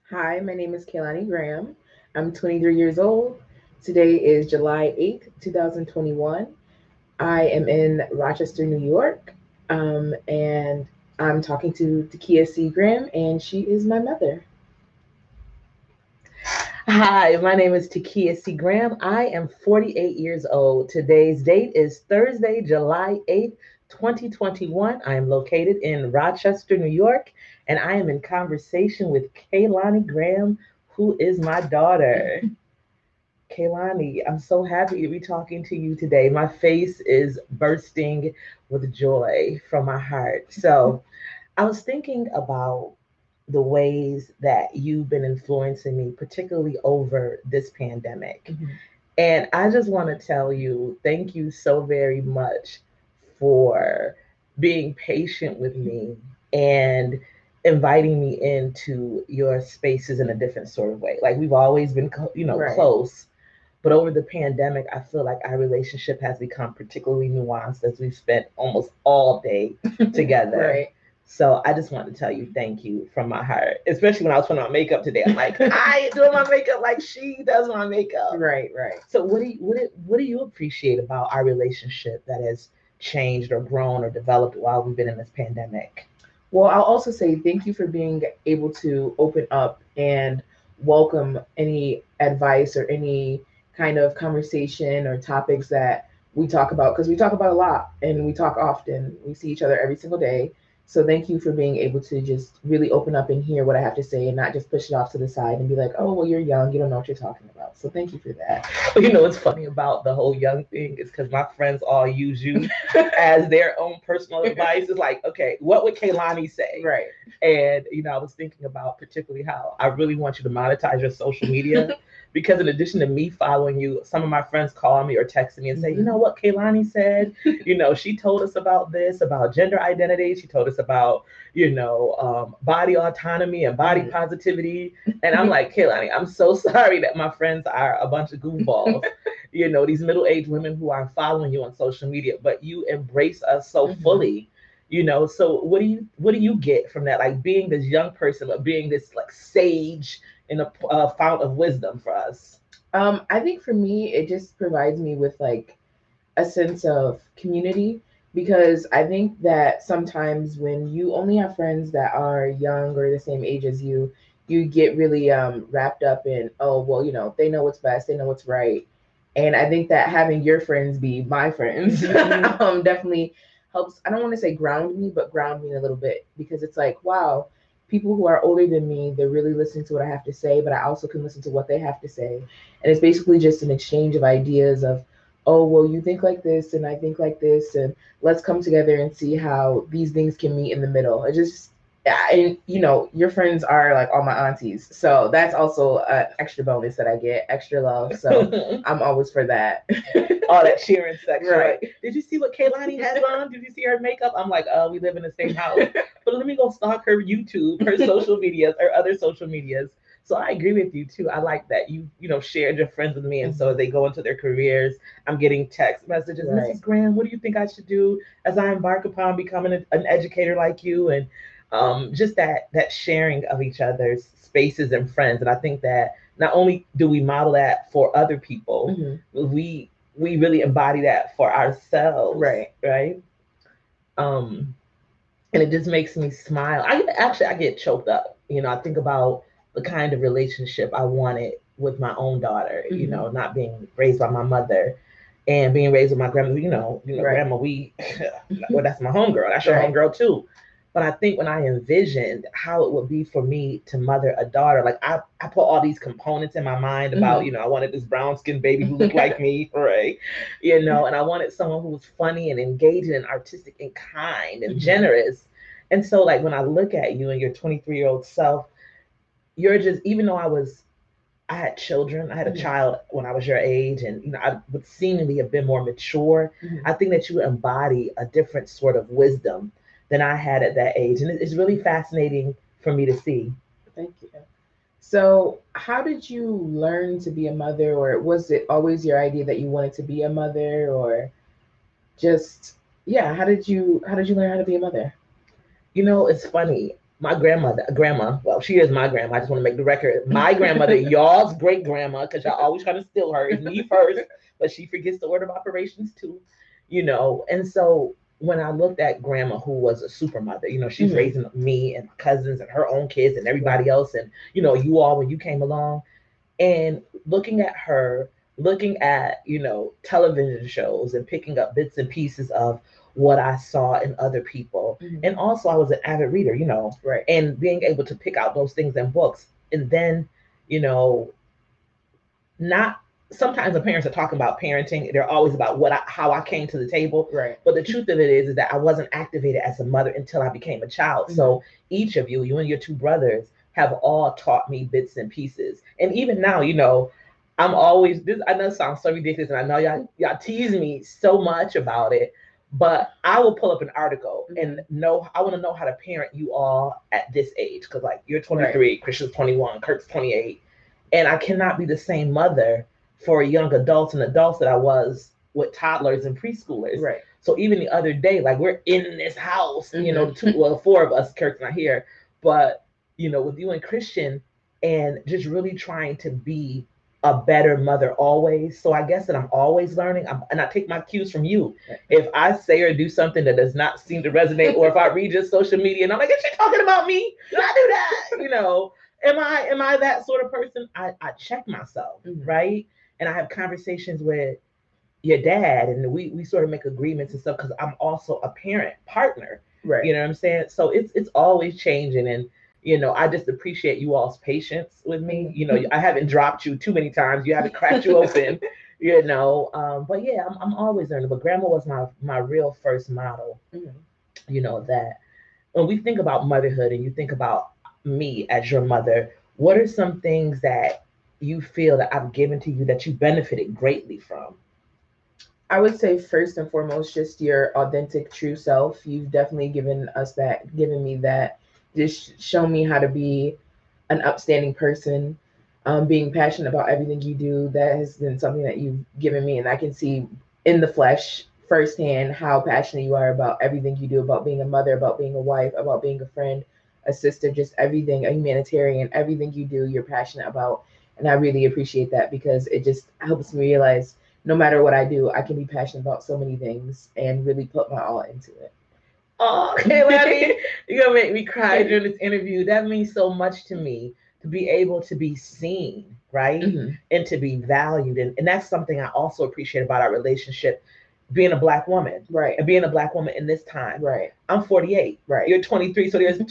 Hi, my name is Kaylani Graham. I'm 23 years old. Today is July 8th, 2021. I am in Rochester, New York, and I'm talking to Takia C. Graham, and she is my mother. Hi, my name is Takia C. Graham. I am 48 years old. Today's date is Thursday, July 8th, 2021. I am located in Rochester, New York, and I am in conversation with Kaylani Graham, who is my daughter. Kaylani, I'm so happy to be talking to you today. My face is bursting with joy from my heart. So, I was thinking about the ways that you've been influencing me, particularly over this pandemic. Mhm. And I just want to tell you, thank you so very much for being patient with me and inviting me into your spaces in a different sort of way. Like we've always been, Right. close, but over the pandemic, I feel like our relationship has become particularly nuanced as we've spent almost all day together. Right. So I just want to tell you thank you from my heart, especially when I was putting on makeup today. I'm like, I ain't doing my makeup like she does my makeup. Right, right. So what do you appreciate about our relationship that has changed or grown or developed while we've been in this pandemic? Well, I'll also say thank you for being able to open up and welcome any advice or any kind of conversation or topics that we talk about because we talk about a lot and we talk often. We see each other every single day. So thank you for being able to just really open up and hear what I have to say and not just push it off to the side and be like, oh, well, you're young. You don't know what you're talking about. So thank you for that. You know what's funny about the whole young thing is because my friends all use you as their own personal advice. It's like, okay, what would Kaylani say? Right. And I was thinking about particularly how I really want you to monetize your social media because in addition to me following you, some of my friends call me or text me and say, you Mhm. know what Kaylani said? She told us about this, about gender identity. She told us about, body autonomy and body Mhm. positivity. And I'm like, Kaylani, I'm so sorry that my friends are a bunch of goofballs. These middle-aged women who are following you on social media, but you embrace us so Mhm. fully. So what do you get from that, like being this young person but being this like sage in a fount of wisdom for us? I think for me, it just provides me with like a sense of community because I think that sometimes when you only have friends that are young or the same age as you get really wrapped up in, oh, well, they know what's best, they know what's right. And I think that having your friends be my friends Mm-hmm. definitely helps. I don't want to say ground me, but ground me a little bit because it's like, wow, people who are older than me, they're really listening to what I have to say, but I also can listen to what they have to say. And it's basically just an exchange of ideas of, oh, well, you think like this and I think like this, and let's come together and see how these things can meet in the middle. It just, yeah, and your friends are like all my aunties, so that's also an extra bonus that I get, extra love. So I'm always for that. All that cheering section, Right. like, did you see what Kaylani has on? Did you see her makeup? I'm like, we live in the same house, but let me go stalk her YouTube, her social medias, or other social medias. So I agree with you too. I like that you shared your friends with me, and so as Mhm. they go into their careers, I'm getting text messages. Right. Mrs. Graham, what do you think I should do as I embark upon becoming an educator like you? And just that sharing of each other's spaces and friends. And I think that not only do we model that for other people, Hmm. we really embody that for ourselves, Right. right? Um, and it just makes me smile. I get choked up. I think about the kind of relationship I wanted with my own daughter. Hmm. Not being raised by my mother and being raised with my grandmother. Right. Grandma. Well, that's my homegirl. That's your Right. homegirl too. But I think when I envisioned how it would be for me to mother a daughter, like I put all these components in my mind about, Hmm. I wanted this brown skinned baby who looked like me, right? And I wanted someone who was funny and engaging and artistic and kind and Hmm. generous. And so, like, when I look at you and your 23-year-old self, you're just, even though I had children, I had a Hmm. child when I was your age, and, I would seemingly have been more mature. Hmm. I think that you embody a different sort of wisdom than I had at that age. And it's really fascinating for me to see. Thank you. So, how did you learn to be a mother, or was it always your idea that you wanted to be a mother, or just, yeah? How did you learn how to be a mother? It's funny. my grandma, well, she is my grandma. I just want to make the record. My grandmother, y'all's great grandma, because y'all always trying to steal her. It's me first, but she forgets the order of operations too, you know. And so when I looked at grandma, who was a super mother, you know, she's raising me and my cousins and her own kids and everybody else, and you know, you all when you came along, and looking at her, looking at, you know, television shows and picking up bits and pieces of what I saw in other people. And also I was an avid reader, you know, and being able to pick out those things in books. And then, you know, not sometimes the parents are talking about parenting, they're always about how I came to the table. But the truth of it is that I wasn't activated as a mother until I became a child. So each of you and your two brothers have all taught me bits and pieces. And even now, you know, I'm always this. I know it sounds so ridiculous, and I know y'all tease me so much about it. But I will pull up an article and I want to know how to parent you all at this age, because like you're 23, Christian's 21, Kirk's 28, and I cannot be the same mother for young adults and adults that I was with toddlers and preschoolers. So even the other day, like we're in this house, you know, four of us, Kirk's not here, but you know, with you and Christian, and just really trying to be a better mother always. So I guess that I'm always learning, and I take my cues from you. If I say or do something that does not seem to resonate, or if I read your social media and I'm like, is she talking about me? Did I do that? You know, am I that sort of person? I check myself, right? And I have conversations with your dad, and we sort of make agreements and stuff, because I'm also a parent partner. You know what I'm saying? So it's always changing, and you know, I just appreciate you all's patience with me. You know, I haven't dropped you too many times. You haven't cracked you open, you know. But yeah, I'm always learning. But grandma was my real first model. You know, that when we think about motherhood and you think about me as your mother, what are some things that you feel that I've given to you that you benefited greatly from? I would say first and foremost, just your authentic, true self. You've definitely given me that, just show me how to be an upstanding person, being passionate about everything you do. That has been something that you've given me, and I can see in the flesh firsthand how passionate you are about everything you do, about being a mother, about being a wife, about being a friend, a sister, just everything, a humanitarian, everything you do, you're passionate about. And I really appreciate that, because it just helps me realize no matter what I do, I can be passionate about so many things and really put my all into it. Oh, okay, Labby, you're gonna make me cry during this interview. That means so much to me, to be able to be seen, right? And to be valued. And that's something I also appreciate about our relationship, being a Black woman. And being a Black woman in this time. I'm 48. You're 23. So there's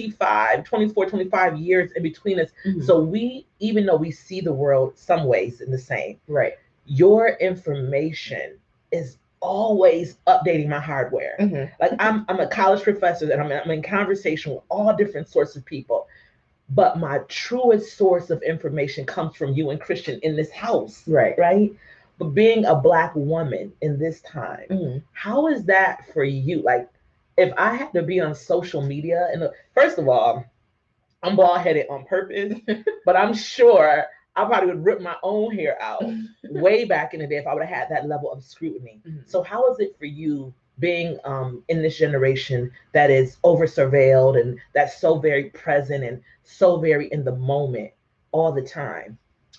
24, 25 years in between us. So we, even though we see the world some ways in the same, your information is always updating my hardware. Like I'm a college professor, and I'm in conversation with all different sorts of people. But my truest source of information comes from you and Christian in this house. Right. But being a Black woman in this time, how is that for you? Like, if I had to be on social media, and first of all, I'm bald headed on purpose, but I'm sure I probably would rip my own hair out way back in the day if I would have had that level of scrutiny. So how is it for you being in this generation that is over surveilled and that's so very present and so very in the moment all the time?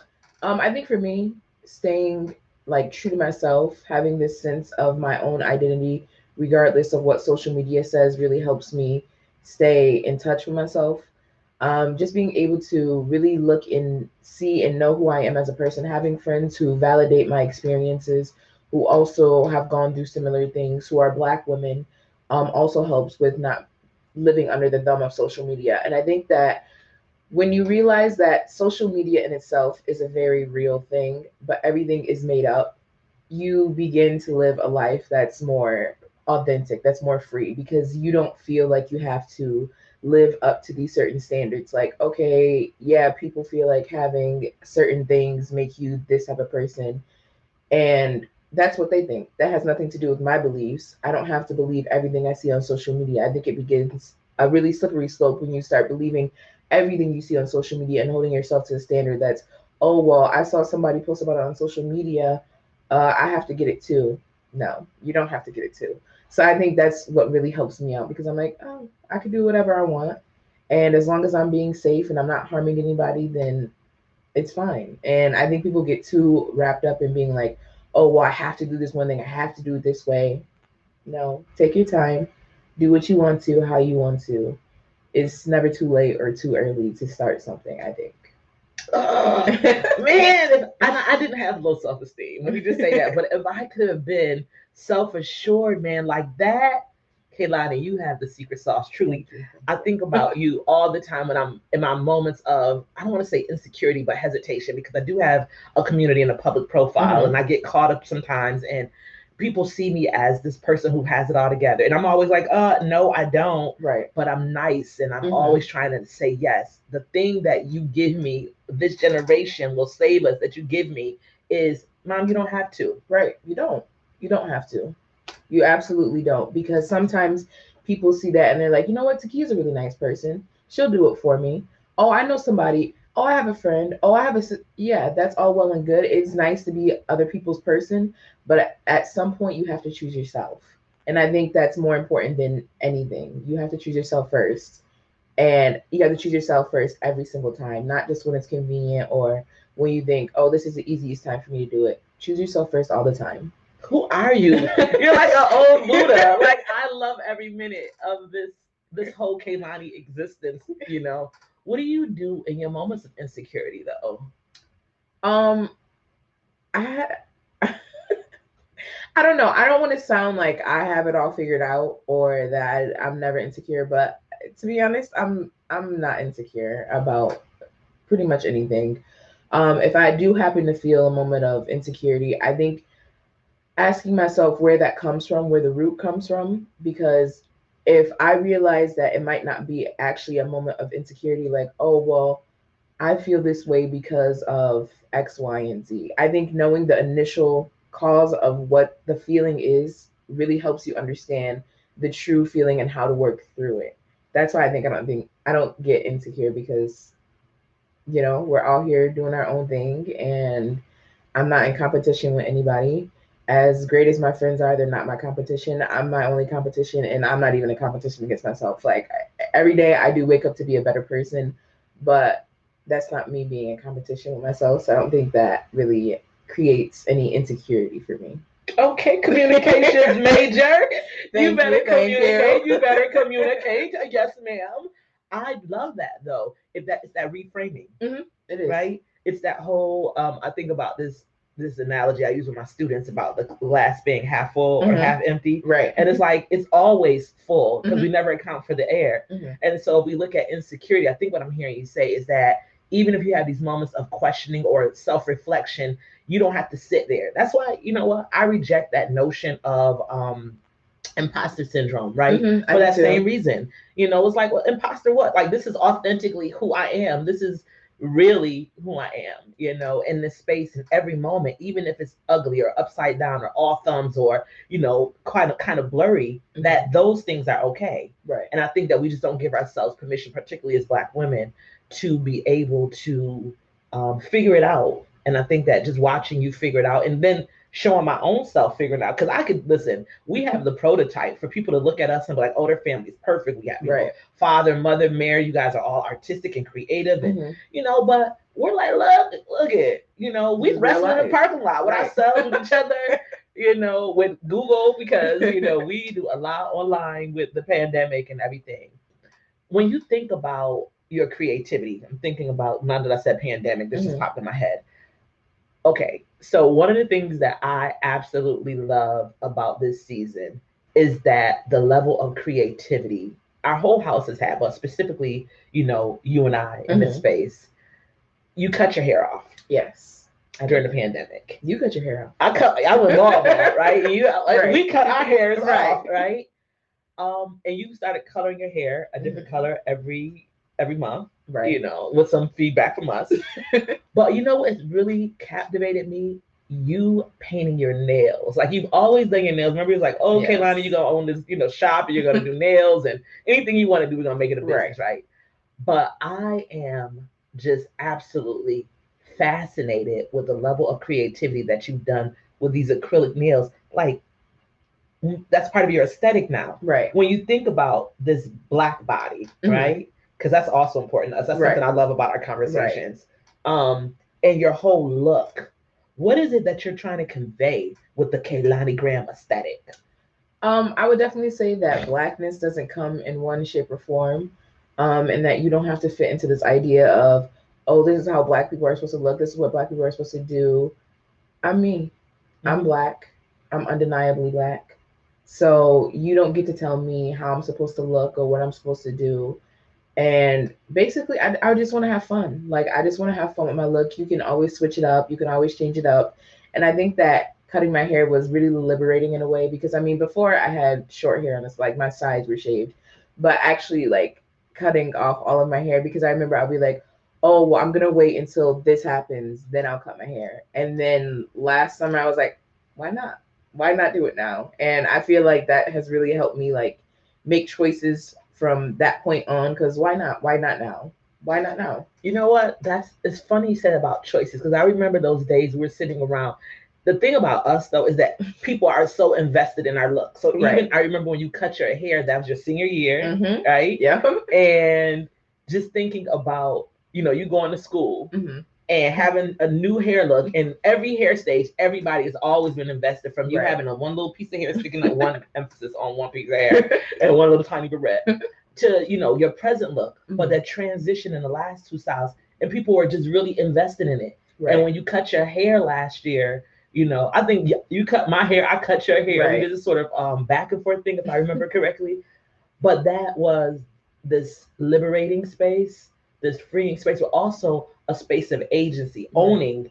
I think for me, staying like true to myself, having this sense of my own identity, regardless of what social media says, really helps me stay in touch with myself. Just being able to really look and see and know who I am as a person, having friends who validate my experiences, who also have gone through similar things, who are Black women, also helps with not living under the thumb of social media. And I think that when you realize that social media in itself is a very real thing, but everything is made up, you begin to live a life that's more authentic, that's more free, because you don't feel like you have to live up to these certain standards. Like, okay, yeah, people feel like having certain things make you this type of person, and that's what they think. That has nothing to do with my beliefs. I don't have to believe everything I see on social media. I think it begins a really slippery slope when you start believing everything you see on social media and holding yourself to a standard that's, oh, well, I saw somebody post about it on social media. I have to get it too. No, you don't have to get it too. So I think that's what really helps me out, because I'm like, oh, I can do whatever I want. And as long as I'm being safe and I'm not harming anybody, then it's fine. And I think people get too wrapped up in being like, oh, well, I have to do this one thing, I have to do it this way. No, take your time, do what you want to, how you want to. It's never too late or too early to start something, I think. Oh, man, if I didn't have low self-esteem. Let me just say that. But if I could have been self-assured, man, like that, Kaylani, you have the secret sauce. Truly, I think about you all the time when I'm in my moments of, I don't want to say insecurity, but hesitation, because I do have a community and a public profile, Mhm. and I get caught up sometimes, and people see me as this person who has it all together. And I'm always like, no, I don't. Right. But I'm nice, and I'm Mhm. always trying to say yes. The thing that you give me, this generation will save us, that you give me is, Mom, you don't have to. Right. You don't. You don't have to. You absolutely don't. Because sometimes people see that and they're like, you know what, Takia's a really nice person. She'll do it for me. Oh, I know somebody. Oh, I have a friend. Oh, I have a yeah, that's all well and good. It's nice to be other people's person, but at some point you have to choose yourself. And I think that's more important than anything. You have to choose yourself first. And you have to choose yourself first every single time, not just when it's convenient or when you think, oh, this is the easiest time for me to do it. Choose yourself first all the time. Who are you? You're like an old Buddha. Like, I love every minute of this whole Kaylani existence. What do you do in your moments of insecurity, though? Um, I I don't know. I don't want to sound like I have it all figured out or that I'm never insecure, but to be honest, I'm not insecure about pretty much anything. If I do happen to feel a moment of insecurity, I think asking myself where that comes from, where the root comes from, because if I realize that it might not be actually a moment of insecurity, like, oh, well, I feel this way because of X, Y, and Z. I think knowing the initial cause of what the feeling is really helps you understand the true feeling and how to work through it. That's why I don't get insecure because we're all here doing our own thing and I'm not in competition with anybody. As great as my friends are, they're not my competition. I'm my only competition, and I'm not even a competition against myself. Like every day, I do wake up to be a better person, but that's not me being in competition with myself. So I don't think that really creates any insecurity for me. Okay, communications major. You better communicate. You. You better communicate. Yes, ma'am. I love that though. If that is that reframing, Mm-hmm. It is. right? It's that whole. I think about this analogy I use with my students about the glass being half full or half empty. Right. And it's like it's always full because we Mhm. never account for the air. Mhm. And so if we look at insecurity, I think what I'm hearing you say is that even if you have these moments of questioning or self-reflection, you don't have to sit there. That's why, you know what, I reject that notion of imposter syndrome, right? Mhm, I For do that too. same reason. It's like, well, imposter what? Like, this is authentically who I am. This is really who I am, in this space in every moment, even if it's ugly or upside down or all thumbs or, kind of blurry, that those things are okay. Right. And I think that we just don't give ourselves permission, particularly as Black women, to be able to figure it out. And I think that just watching you figure it out and then showing my own self figuring out, because I could listen, we have the prototype for people to look at us and be like, oh, their family's perfect. We have Right. father, mother, Mary, you guys are all artistic and creative, and Mhm. but we're like, look at, we Real wrestling in the life. parking lot with Right. ourselves, with each other, with Google, because we do a lot online with the pandemic and everything. When you think about your creativity, I'm thinking about, now that I said pandemic, this just Mhm. popped in my head. Okay, so one of the things that I absolutely love about this season is that the level of creativity our whole house has had, but specifically, you and I in this Mhm. space, you cut your hair off Yes. during the pandemic. You cut your hair off. I was bald, right? Right. We cut our hairs Right. off, right? And you started coloring your hair a different color every month, Right. with some feedback from us. But you know what's really captivated me? You painting your nails. Like, you've always done your nails. Remember, it was like, oh, okay, Yes. Lonnie, you're gonna own this, shop, and you're gonna do nails and anything you want to do, we're gonna make it a business, right? But I am just absolutely fascinated with the level of creativity that you've done with these acrylic nails. Like, that's part of your aesthetic now. Right. When you think about this Black body, Mhm. right? because that's also important. That's Right. something I love about our conversations. And your whole look. What is it that you're trying to convey with the Kehlani Graham aesthetic? I would definitely say that blackness doesn't come in one shape or form, and that you don't have to fit into this idea of, oh, this is how black people are supposed to look. This is what black people are supposed to do. I'm me. I'm black. I'm undeniably black. So you don't get to tell me how I'm supposed to look or what I'm supposed to do. And basically, I just want to have fun. Like, I just want to have fun with my look. You can always switch it up. You can always change it up. And I think that cutting my hair was really liberating in a way, because I mean, before I had short hair and it's like my sides were shaved, but actually like cutting off all of my hair, because I remember I'll be like, oh, well, I'm gonna wait until this happens, then I'll cut my hair. And then last summer I was like, why not? Why not do it now? And I feel like that has really helped me like make choices from that point on, because why not? Why not now? Why not now? You know what? It's funny you said about choices, because I remember those days we were sitting around. The thing about us though is that people are so invested in our look. So even I remember when you cut your hair, that was your senior year, right? Yeah. And just thinking about, you going to school and having a new hair look, and every hair stage, everybody has always been invested, from you having a one little piece of hair sticking up, one emphasis on one piece of hair and one little tiny barrette, to your present look. But that transition in the last two styles, and people were just really invested in it. And when you cut your hair last year, I think you cut my hair, I cut your hair. We did this sort of back and forth thing, if I remember correctly. But that was this liberating space, this freeing space, but also a space of agency, owning,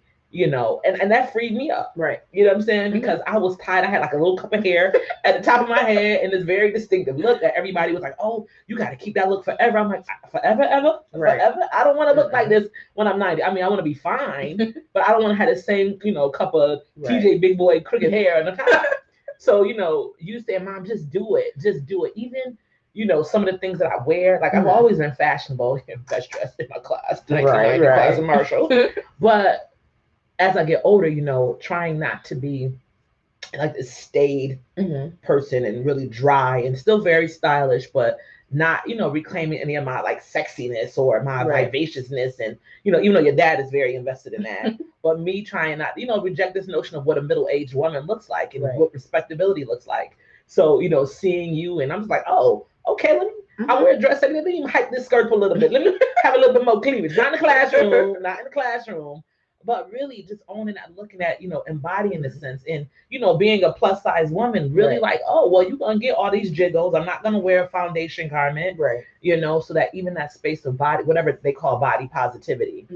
and that freed me up. Right. You know what I'm saying? Because I was tired. I had like a little cup of hair at the top of my head and this very distinctive look that everybody was like, oh, you got to keep that look forever. I'm like, forever, ever? Right. Forever? I don't want to look like this when I'm 90. I mean, I want to be fine, but I don't want to have the same, cup of TJ Big Boy crooked hair and the top. So, you say, Mom, just do it. Just do it. Even, some of the things that I wear, like I've always been fashionable and best dressed in my class, 1990 class in Marshall. But as I get older, trying not to be like this staid person and really dry and still very stylish, but not, reclaiming any of my like sexiness or my vivaciousness. And, even though your dad is very invested in that, but me trying not, reject this notion of what a middle-aged woman looks like and what respectability looks like. So, seeing you, and I'm just like, oh, okay, let me, I wear a dress, let me hype this skirt up a little bit. Let me have a little bit more cleavage. Not in the classroom, but really just owning that, looking at, embodying this sense, and, being a plus size woman, really like, oh, well, you're going to get all these jiggles. I'm not going to wear a foundation garment, so that even that space of body, whatever they call body positivity,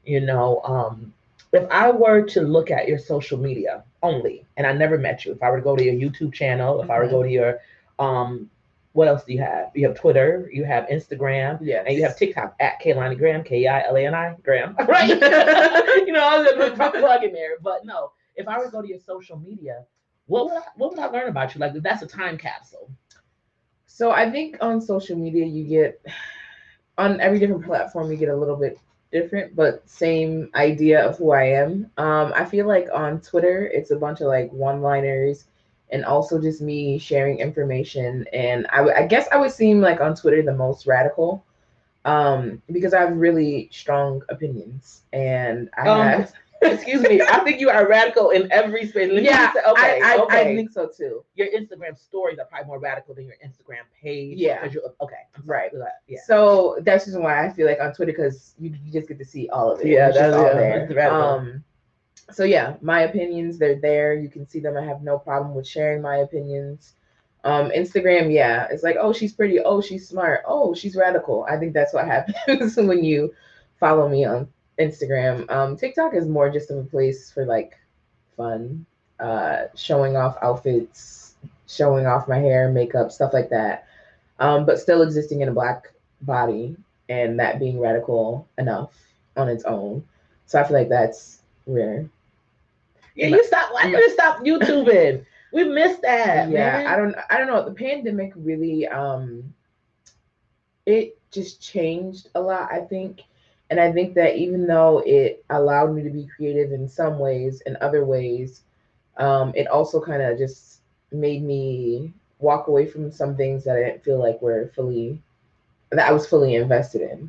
if I were to look at your social media only, and I never met you, if I were to go to your YouTube channel, if I were to go to your, what else do you have? You have Twitter, you have Instagram, and you have TikTok at Kehlani Graham, Keilani Graham, right? I was just plugging there. But no, if I were to go to your social media, what would I learn about you? Like, that's a time capsule. So I think on social media, you get, on every different platform, you get a little bit different, but same idea of who I am. I feel like on Twitter, it's a bunch of like one-liners, and also just me sharing information. And I guess I would seem like on Twitter the most radical, because I have really strong opinions, and I have. Excuse me, I think you are radical in every space. I think so too. Your Instagram stories are probably more radical than your Instagram page. Yeah. Right. Yeah. So that's just why I feel like on Twitter, because you just get to see all of it. Yeah, that's all there. So yeah, my opinions, they're there. You can see them. I have no problem with sharing my opinions. Instagram, yeah, it's like, oh, she's pretty. Oh, she's smart. Oh, she's radical. I think that's what happens when you follow me on Instagram. TikTok is more just of a place for like fun, showing off outfits, showing off my hair, makeup, stuff like that. But still existing in a Black body, and that being radical enough on its own. So I feel like that's rare. Yeah, you stop. Why you stop YouTubing? We missed that. Yeah, man. I don't know. The pandemic really, it just changed a lot, I think. And I think that even though it allowed me to be creative in some ways, in other ways, it also kind of just made me walk away from some things that I didn't feel like were fully that I was fully invested in.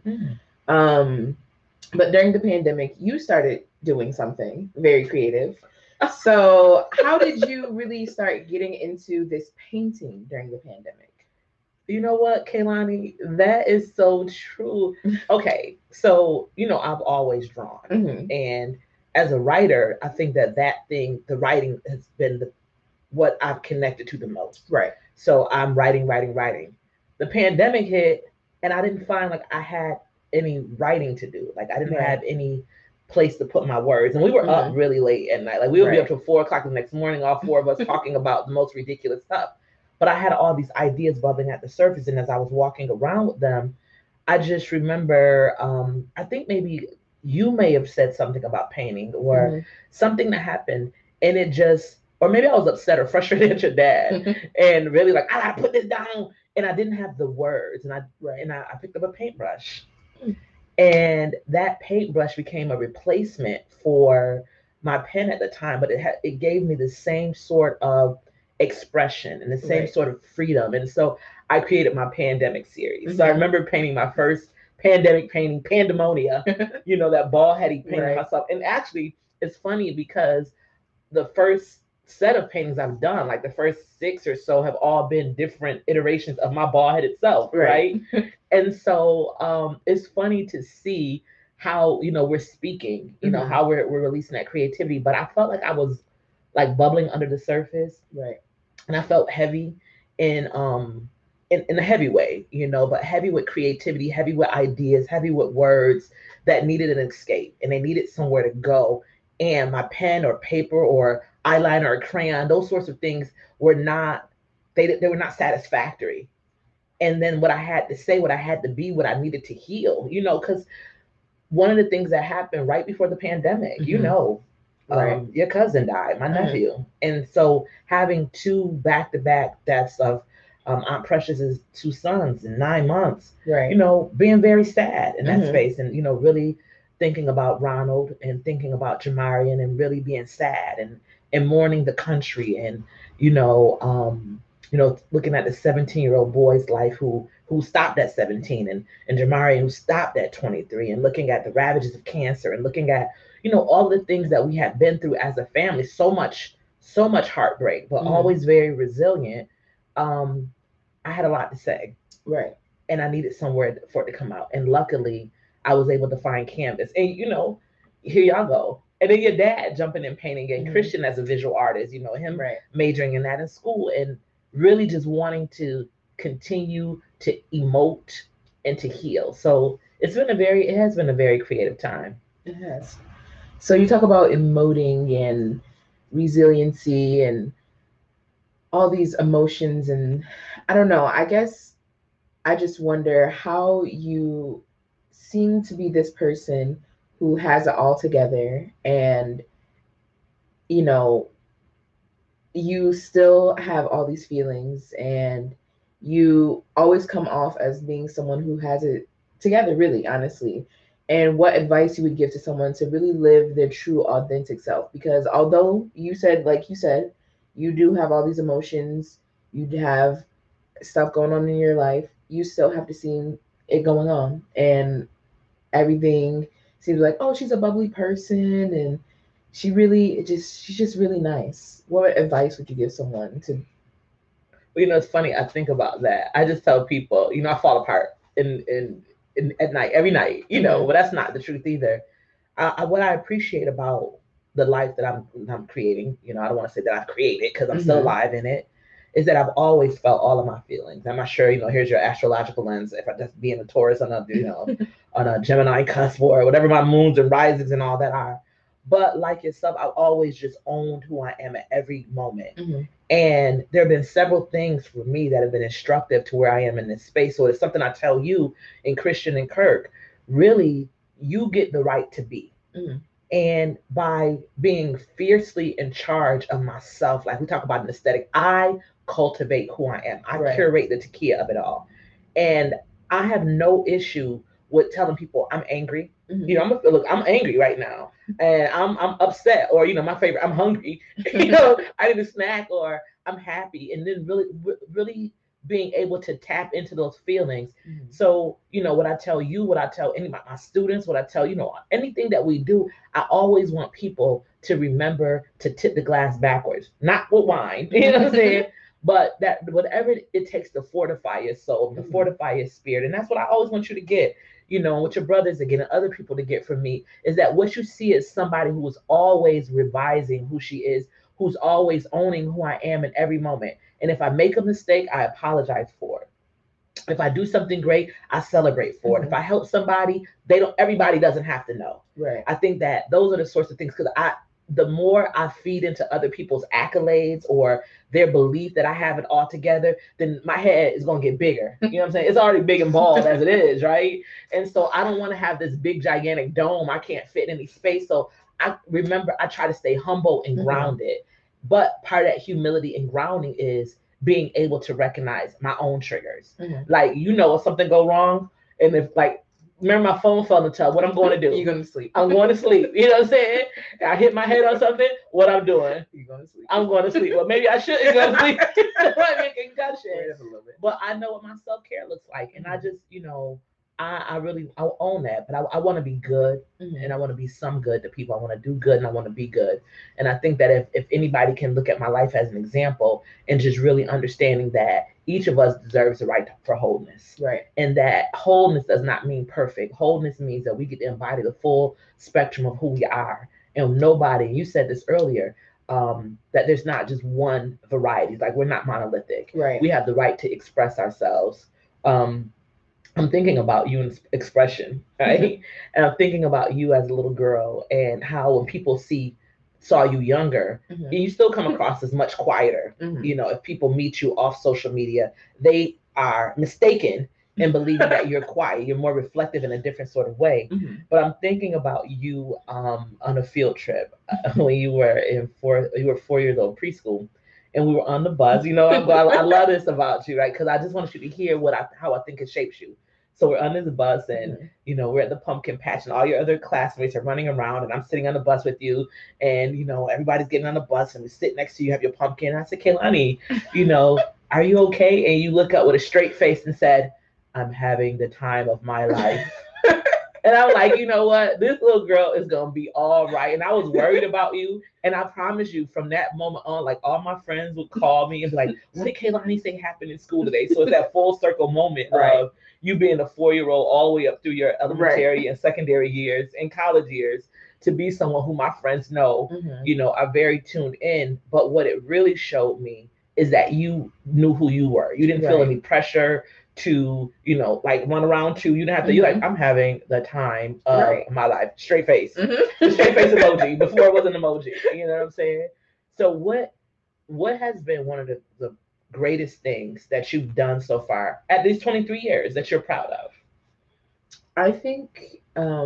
But during the pandemic, you started doing something very creative. So, how did you really start getting into this painting during the pandemic? You know what, Kaylani? That is so true. Okay, so I've always drawn, and as a writer, I think the writing has been what I've connected to the most. Right. So I'm writing, writing, writing. The pandemic hit, and I didn't find like I had any writing to do. Like I didn't have any place to put my words. And we were up really late at night. Like we would be up till 4 o'clock the next morning, all four of us talking about the most ridiculous stuff. But I had all these ideas bubbling at the surface. And as I was walking around with them, I just remember, I think maybe you may have said something about painting or something that happened. And it just, or maybe I was upset or frustrated at your dad and really like, I gotta put this down. And I didn't have the words. And I picked up a paintbrush. And that paintbrush became a replacement for my pen at the time, but it gave me the same sort of expression and the same sort of freedom. And so I created my pandemic series. So I remember painting my first pandemic painting, Pandemonia, that bald headed painting myself. And actually, it's funny because the first set of paintings I've done, like the first 6 or so, have all been different iterations of my bald headed self, right? And so it's funny to see how we're speaking, how we're releasing that creativity. But I felt like I was like bubbling under the surface, and I felt heavy in a heavy way, but heavy with creativity, heavy with ideas, heavy with words that needed an escape and they needed somewhere to go. And my pen or paper or eyeliner or crayon, those sorts of things were not, they were not satisfactory. And then what I had to say, what I had to be, what I needed to heal, because one of the things that happened right before the pandemic, your cousin died, my nephew. And so having 2 back-to-back deaths of Aunt Precious's 2 sons in 9 months, being very sad in that space and, really thinking about Ronald and thinking about Jamarian and really being sad and mourning the country and, looking at the 17-year-old boy's life who stopped at 17 and Jamarian who stopped at 23 and looking at the ravages of cancer and looking at, all the things that we had been through as a family, so much heartbreak, but always very resilient. I had a lot to say. Right. And I needed somewhere for it to come out. And luckily I was able to find canvas. And here y'all go. And then your dad jumping in painting and Christian as a visual artist, him majoring in that in school and really just wanting to continue to emote and to heal. So it has been a very creative time. It has. So you talk about emoting and resiliency and all these emotions, and I don't know, I guess I just wonder how you seem to be this person who has it all together and you still have all these feelings and you always come off as being someone who has it together, really, honestly. And what advice you would give to someone to really live their true authentic self? Because although you said, you do have all these emotions, you have stuff going on in your life, you still have to see it going on. And everything seems like, oh, she's a bubbly person and she's just really nice. What advice would you give someone to? Well, it's funny. I think about that. I just tell people, I fall apart at night, every night, but that's not the truth either. What I appreciate about the life that I'm creating, I don't want to say that I've created because I'm still alive in it, is that I've always felt all of my feelings. I'm not sure, here's your astrological lens. If I just being a Taurus on a, on a Gemini cusp or whatever my moons and risings and all that are. But like yourself, I've always just owned who I am at every moment. And there have been several things for me that have been instructive to where I am in this space. So it's something I tell you in Christian and Kirk, really, you get the right to be. And by being fiercely in charge of myself, like we talk about an aesthetic, I cultivate who I am. I curate the Takia of it all. And I have no issue with telling people I'm angry. I'm angry right now and I'm upset, or my favorite, I'm hungry. I need a snack, or I'm happy, and then really being able to tap into those feelings. Mhm. So, what I tell you, what I tell any of my students, what I tell, anything that we do, I always want people to remember to tip the glass backwards, not with wine, you know what I'm saying? But that whatever it takes to fortify your soul, to Mhm. fortify your spirit. And that's what I always want you to get, what your brothers are getting, other people to get from me, is that what you see is somebody who is always revising who she is, who's always owning who I am in every moment. And if I make a mistake, I apologize for it. If I do something great, I celebrate for it. If I help somebody, everybody doesn't have to know. Right. I think that those are the sorts of things, because the more I feed into other people's accolades or their belief that I have it all together, then my head is going to get bigger. You know what I'm saying? It's already big and bald as it is, right? And so I don't want to have this big, gigantic dome. I can't fit in any space. So I try to stay humble and grounded. But part of that humility and grounding is being able to recognize my own triggers. Like, if something go wrong, and if remember my phone fell in the tub, what I'm going to do? You're going to sleep. I'm going to sleep. You know what I'm saying? I hit my head on something, what I'm doing? You're going to sleep. I'm going to sleep. Well, maybe I shouldn't go to sleep. I might make a concussion. Wait up a little bit. But I know what my self-care looks like. And I just, I really own that. But I want to be good, and I want to be some good to people. I want to do good, and I want to be good. And I think that if anybody can look at my life as an example, and just really understanding that each of us deserves the right for wholeness. Right. And that wholeness does not mean perfect. Wholeness means that we get to embody the full spectrum of who we are. And nobody, you said this earlier, that there's not just one variety. Like, we're not monolithic. Right. We have the right to express ourselves. I'm thinking about you in expression, right? And I'm thinking about you as a little girl, and how when people saw you younger, and you still come across as much quieter. If people meet you off social media, they are mistaken in believing that you're quiet. You're more reflective in a different sort of way. But I'm thinking about you on a field trip when you were 4 years old, preschool. And we were on the bus. I love this about you, right? Because I just want you to hear how I think it shapes you. So we're on this bus, and we're at the pumpkin patch, and all your other classmates are running around, and I'm sitting on the bus with you, and everybody's getting on the bus, and we sit next to you, have your pumpkin. And I said, Kehlani, are you okay? And you look up with a straight face and said, I'm having the time of my life. And I'm like, you know what? This little girl is going to be all right. And I was worried about you. And I promise you, from that moment on, like, all my friends would call me and be like, what did Kehlani say happened in school today? So it's that full circle moment of you being a 4-year-old all the way up through your elementary and secondary years and college years, to be someone who my friends know, are very tuned in. But what it really showed me is that you knew who you were. You didn't feel any pressure to run around to. You didn't have to. You're like, I'm having the time of my life. Straight face. The straight face emoji before it was an emoji. You know what I'm saying? So what has been one of the greatest things that you've done so far at these 23 years that you're proud of? I think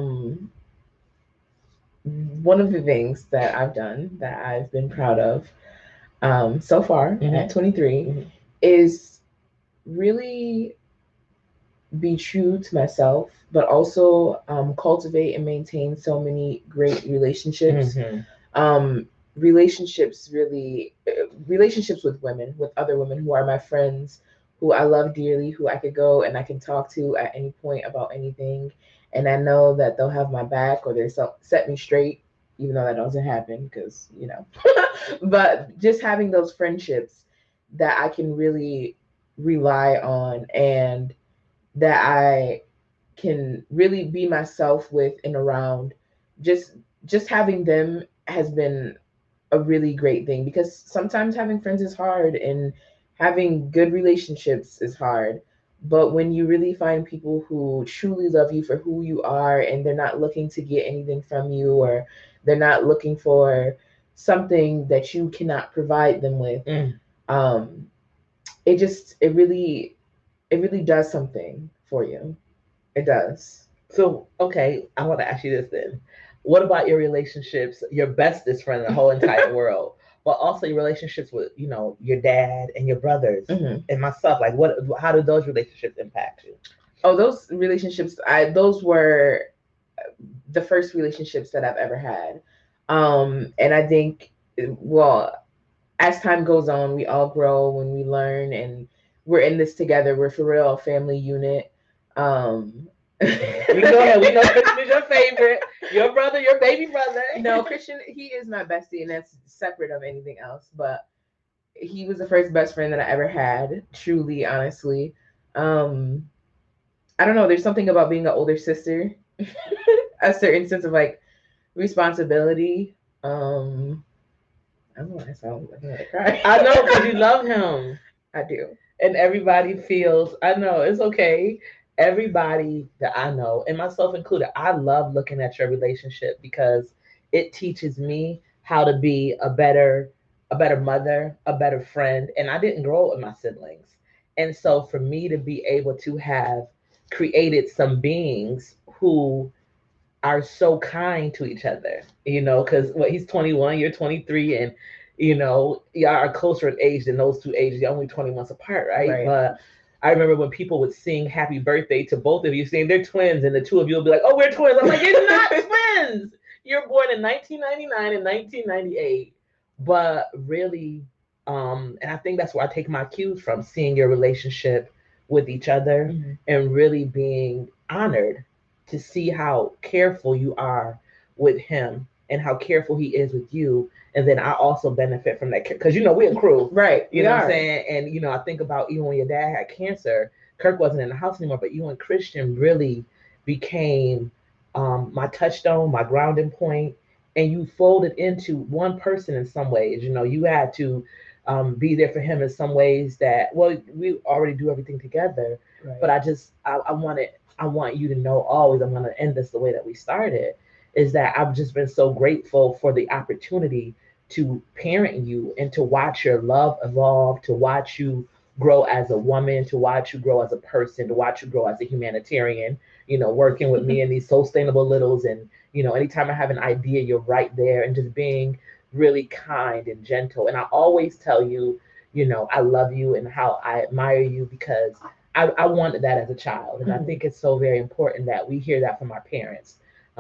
one of the things that I've done that I've been proud of so far at 23 is really be true to myself, but also cultivate and maintain so many great relationships. Relationships with women, with other women who are my friends, who I love dearly, who I could go and I can talk to at any point about anything, and I know that they'll have my back, or they'll set me straight, even though that doesn't happen, because but just having those friendships that I can really rely on, and that I can really be myself with and around, just having them has been a really great thing, because sometimes having friends is hard and having good relationships is hard. But when you really find people who truly love you for who you are, and they're not looking to get anything from you, or they're not looking for something that you cannot provide them with, it really does something for you. It does. So, okay, I want to ask you this then. What about your relationships, your bestest friend in the whole entire world, but also your relationships with, your dad and your brothers and myself? Like, how do those relationships impact you? Oh, those relationships, those were the first relationships that I've ever had. And I think, well, as time goes on, we all grow when we learn, and we're in this together. We're for real a family unit. You go ahead. We know Christian is your favorite. Your brother, your baby brother. No, Christian, he is my bestie, and that's separate of anything else. But he was the first best friend that I ever had. Truly, honestly, I don't know. There's something about being an older sister, a certain sense of like responsibility. I don't know. I sound like I'm gonna cry. I know because you love him. I do. And everybody feels, I know, it's okay. Everybody that I know, and myself included, I love looking at your relationship because it teaches me how to be a better mother, a better friend. And I didn't grow up with my siblings. And so for me to be able to have created some beings who are so kind to each other, because what he's 21, you're 23, and y'all are closer in age than those two ages. You're only 20 months apart, right? But I remember when people would sing happy birthday to both of you, saying they're twins, and the two of you will be like, oh, we're twins. I'm like, you're not twins. You're born in 1999 and 1998. But really, and I think that's where I take my cues from, seeing your relationship with each other, and really being honored to see how careful you are with him and how careful he is with you. And then I also benefit from that because we're a crew, right? You know what I'm saying? And I think about even when your dad had cancer, Kirk wasn't in the house anymore, but you and Christian really became my touchstone, my grounding point, and you folded into one person in some ways. You had to be there for him in some ways that, well, we already do everything together, but I want you to know always, I'm going to end this the way that we started, is that I've just been so grateful for the opportunity to parent you and to watch your love evolve, to watch you grow as a woman, to watch you grow as a person, to watch you grow as a humanitarian, working with me in these sustainable littles. And, anytime I have an idea, you're right there, and just being really kind and gentle. And I always tell you, I love you and how I admire you because I wanted that as a child. And I think it's so very important that we hear that from our parents.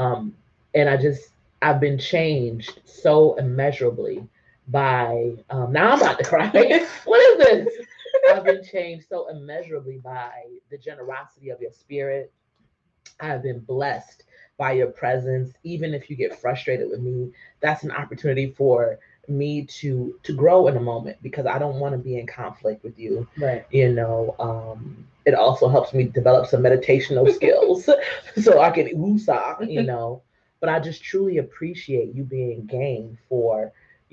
And I've been changed so immeasurably by, now I'm about to cry. What is this? I've been changed so immeasurably by the generosity of your spirit. I've been blessed by your presence. Even if you get frustrated with me, that's an opportunity for me to grow in a moment, because I don't want to be in conflict with you. Right. It also helps me develop some meditational skills so I can woosah. But I just truly appreciate you being game for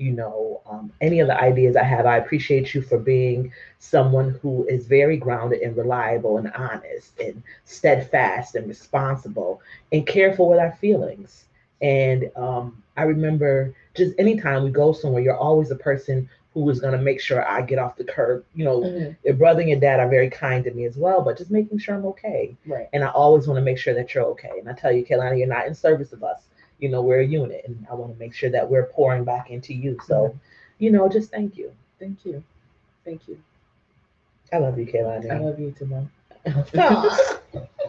any of the ideas I have. I appreciate you for being someone who is very grounded and reliable and honest and steadfast and responsible and careful with our feelings. And I remember just anytime we go somewhere, you're always a person who is going to make sure I get off the curb. Your brother and your dad are very kind to me as well, but just making sure I'm okay. Right. And I always want to make sure that you're okay. And I tell you, Kaylani, you're not in service of us. We're a unit, and I want to make sure that we're pouring back into you. So, just thank you. Thank you. Thank you. I love you, Kaylani. I love you too, Mom.